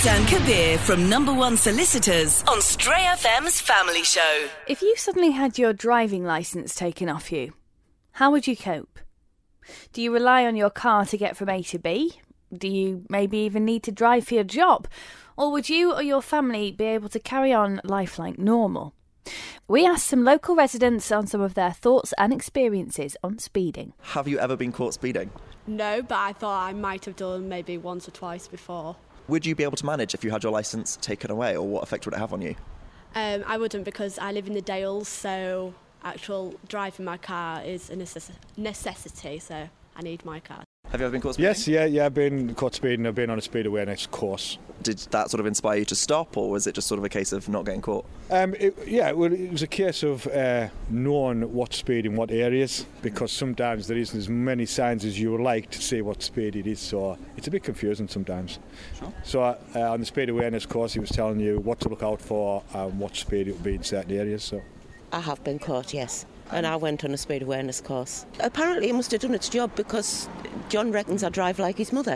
Ehsan Kabir from Number One Solicitors on Stray FM's Family Show. If you suddenly had your driving licence taken off you, how would you cope? Do you rely on your car to get from A to B? Do you maybe even need to drive for your job? Or would you or your family be able to carry on life like normal? We asked some local residents on some of their thoughts and experiences on speeding. Have you ever been caught speeding? No, but I thought I might have done maybe once or twice before. Would you be able to manage if you had your licence taken away, or what effect would it have on you? I wouldn't, because I live in the Dales, so actual driving my car is a necessity, so I need my car. Have you ever been caught speeding? Yes, yeah, I've been caught speeding. I've been on a speed awareness course. Did that sort of inspire you to stop, or was it just sort of a case of not getting caught? It was a case of knowing what speed in what areas, because sometimes there isn't as many signs as you would like to say what speed it is, so it's a bit confusing sometimes. Sure. So on the speed awareness course, he was telling you what to look out for and what speed it would be in certain areas. So I have been caught, yes. And I went on a speed awareness course. Apparently it must have done its job, because John reckons I drive like his mother.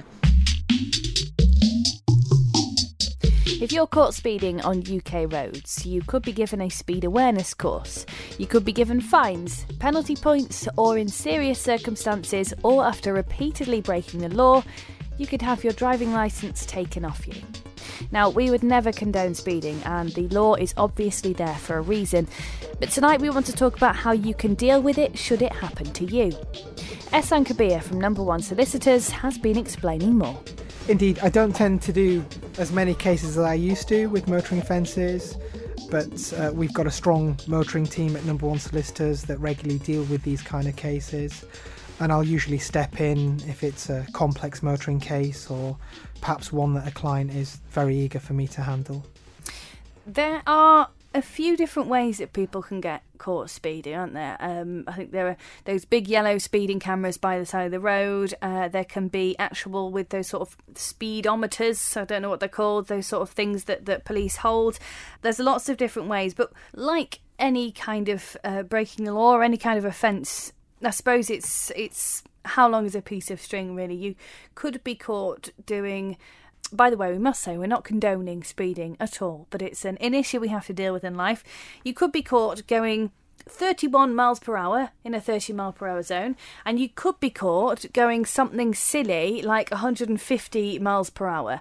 If you're caught speeding on UK roads, you could be given a speed awareness course. You could be given fines, penalty points, or in serious circumstances, or after repeatedly breaking the law, you could have your driving licence taken off you. Now, we would never condone speeding, and the law is obviously there for a reason. But tonight we want to talk about how you can deal with it should it happen to you. Ehsan Kabir from Number One Solicitors has been explaining more. Indeed, I don't tend to do as many cases as I used to with motoring offences, but we've got a strong motoring team at Number One Solicitors that regularly deal with these kind of cases. And I'll usually step in if it's a complex motoring case, or perhaps one that a client is very eager for me to handle. There are a few different ways that people can get caught speeding, aren't there? I think there are those big yellow speeding cameras by the side of the road. There can be actual with those sort of speedometers, I don't know what they're called, those sort of things that police hold. There's lots of different ways, but like any kind of breaking the law or any kind of offence, I suppose it's how long is a piece of string, really. You could be caught doing... By the way, we must say we're not condoning speeding at all, but it's an issue we have to deal with in life. You could be caught going 31 miles per hour in a 30 mile per hour zone, and you could be caught going something silly like 150 miles per hour.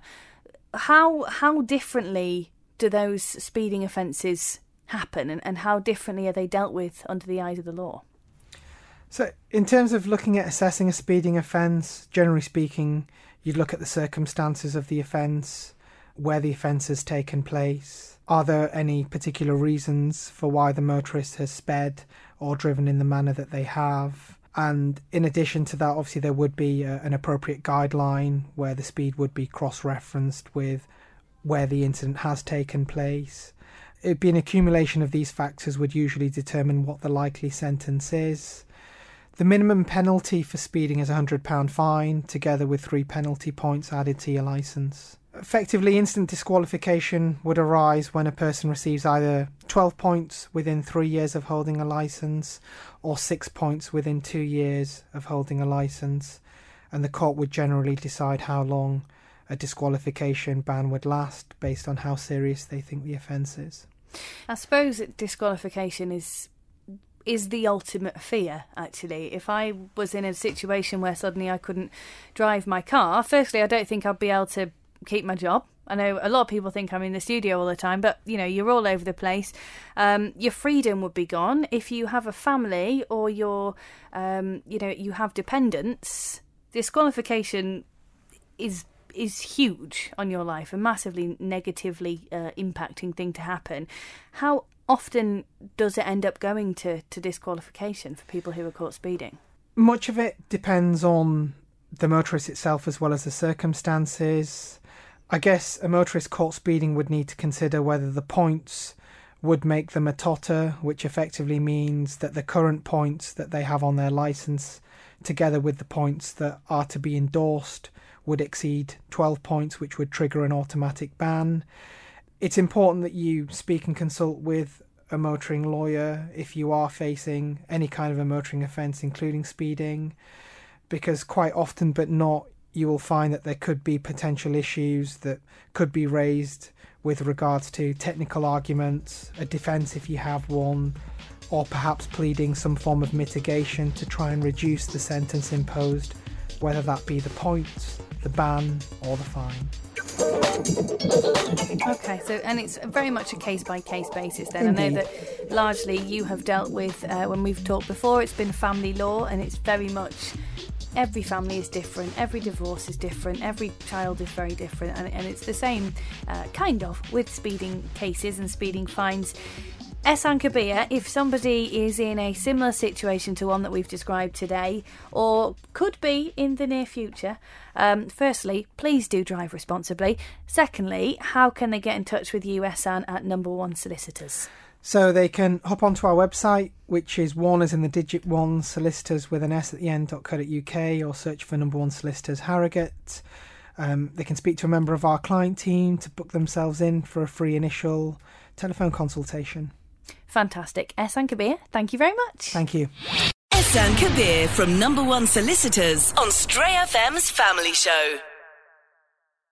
How differently do those speeding offences happen, and how differently are they dealt with under the eyes of the law? So in terms of looking at assessing a speeding offence, generally speaking, you'd look at the circumstances of the offence, where the offence has taken place. Are there any particular reasons for why the motorist has sped or driven in the manner that they have? And in addition to that, obviously there would be an appropriate guideline where the speed would be cross-referenced with where the incident has taken place. It'd be an accumulation of these factors would usually determine what the likely sentence is. The minimum penalty for speeding is a £100 fine, together with 3 penalty points added to your licence. Effectively, instant disqualification would arise when a person receives either 12 points within 3 years of holding a licence, or 6 points within 2 years of holding a licence, and the court would generally decide how long a disqualification ban would last based on how serious they think the offence is. I suppose disqualification is the ultimate fear, actually. If I was in a situation where suddenly I couldn't drive my car, firstly, I don't think I'd be able to keep my job. I know a lot of people think I'm in the studio all the time, but, you know, you're all over the place. Your freedom would be gone. If you have a family or you have dependents, disqualification is huge on your life, a massively negatively impacting thing to happen. How often does it end up going to disqualification for people who are caught speeding? Much of it depends on the motorist itself as well as the circumstances. I guess a motorist caught speeding would need to consider whether the points would make them a totter, which effectively means that the current points that they have on their licence, together with the points that are to be endorsed, would exceed 12 points, which would trigger an automatic ban. It's important that you speak and consult with a motoring lawyer if you are facing any kind of a motoring offence, including speeding, because quite often but not, you will find that there could be potential issues that could be raised with regards to technical arguments, a defence if you have one, or perhaps pleading some form of mitigation to try and reduce the sentence imposed, whether that be the points, the ban or the fine. Okay, so and it's very much a case-by-case basis then. Indeed. I know that largely you have dealt with, when we've talked before, it's been family law, and it's very much every family is different, every divorce is different, every child is very different, and it's the same kind of with speeding cases and speeding fines. Ehsan Kabir, if somebody is in a similar situation to one that we've described today, or could be in the near future, firstly, please do drive responsibly. Secondly, how can they get in touch with you, Ehsan, at Number One Solicitors? So they can hop onto our website, which is one as in the digit one, solicitors with an S at the end.co.uk, or search for Number One Solicitors Harrogate. They can speak to a member of our client team to book themselves in for a free initial telephone consultation. Fantastic. Ehsan Kabir, thank you very much. Thank you. Ehsan Kabir from Number One Solicitors on Stray FM's Family Show.